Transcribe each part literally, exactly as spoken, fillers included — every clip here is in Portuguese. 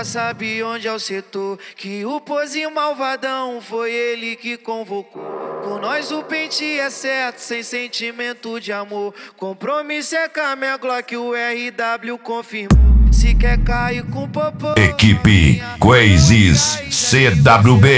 já sabe onde é o setor, que o pozinho malvadão foi ele que convocou. Com nós o pente é certo, sem sentimento de amor. Compromisso é com a minha Glock, o R W confirmou. Se quer cair com popô. Equipe Quazes C W B.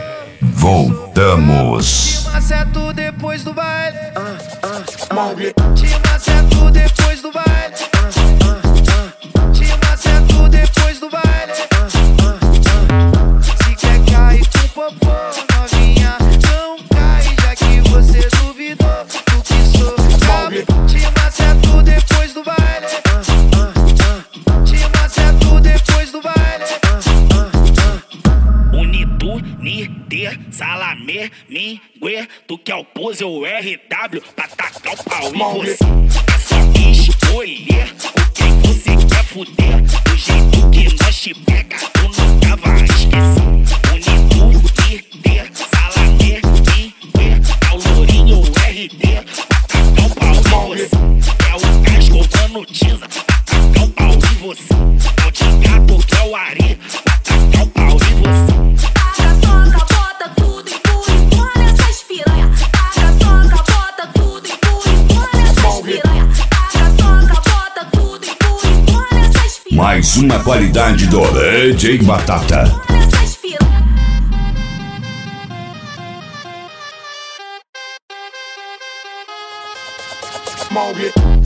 Voltamos. Te maceto depois do baile. Ah, ah, ah. Te maceto depois do baile. Ah, ah, ah. Te maceto depois do baile. Ah, ah, ah. Se quer cair com popô, novinha, não cai, já que você duvidou do que sou. Te maceto depois do baile. Ah, ah, ah. Te maceto depois do baile. Ah, ah, ah. Unitu, Niter, Salamé, Mingue, tu quer o pose ou R W pra tacar o pau em você. É só escolher com quem você quer fuder. Do jeito que nós te pega, tu nunca vai esquecer. Unitu, Niter, Salamé, Mingue, é o lourinho R D pra tacar o pau em você. É o gás roubando tiza pra tacar o pau em você. É o Tigato que é o Ari pra tacar o pau em você. Mais uma qualidade do D J Batata. Maury.